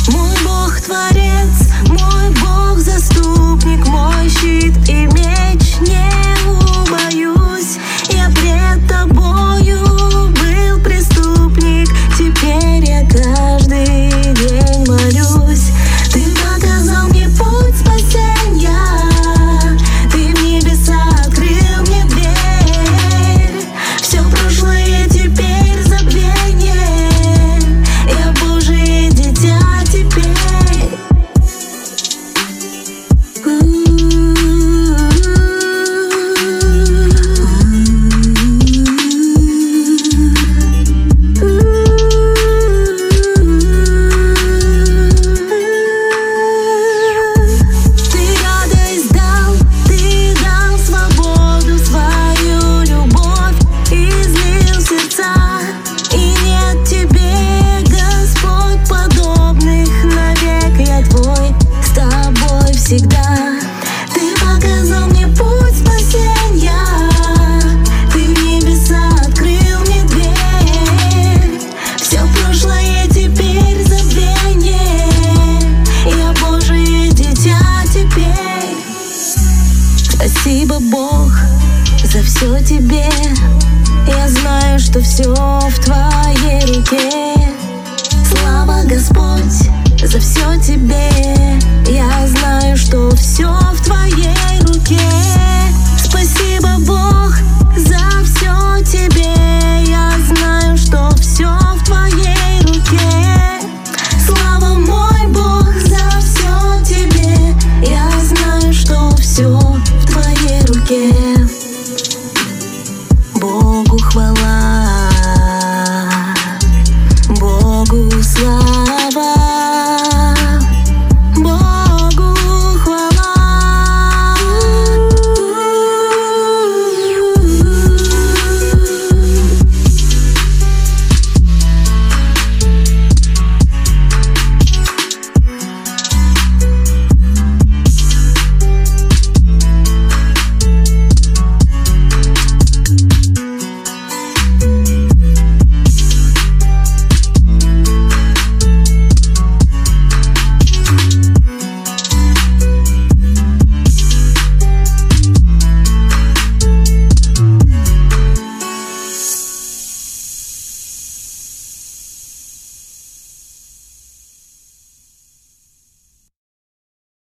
Мой Бог творец, мой Бог заступник, мой щит и меч, не убоюсь. Я пред тобою был преступник, теперь я каждый день молюсь. Ты показал мне путь спасения, ты в небеса открыл мне дверь. Все прошлое теперь забвение, я Божие дитя теперь. Всегда ты показал мне путь спасения, ты в небеса открыл мне дверь. Все прошлое теперь забвение, я Божие дитя теперь. Спасибо, Бог, за все тебе. Я знаю, что все в твоей руке. Слава, Господь, за все тебе. Я знаю, что все в твоей руке. Спасибо, Бог, за все тебе. Я знаю, что все в твоей руке. Слава, мой Бог, за все тебе. Я знаю, что все в твоей руке. Богу хвала, Богу слава.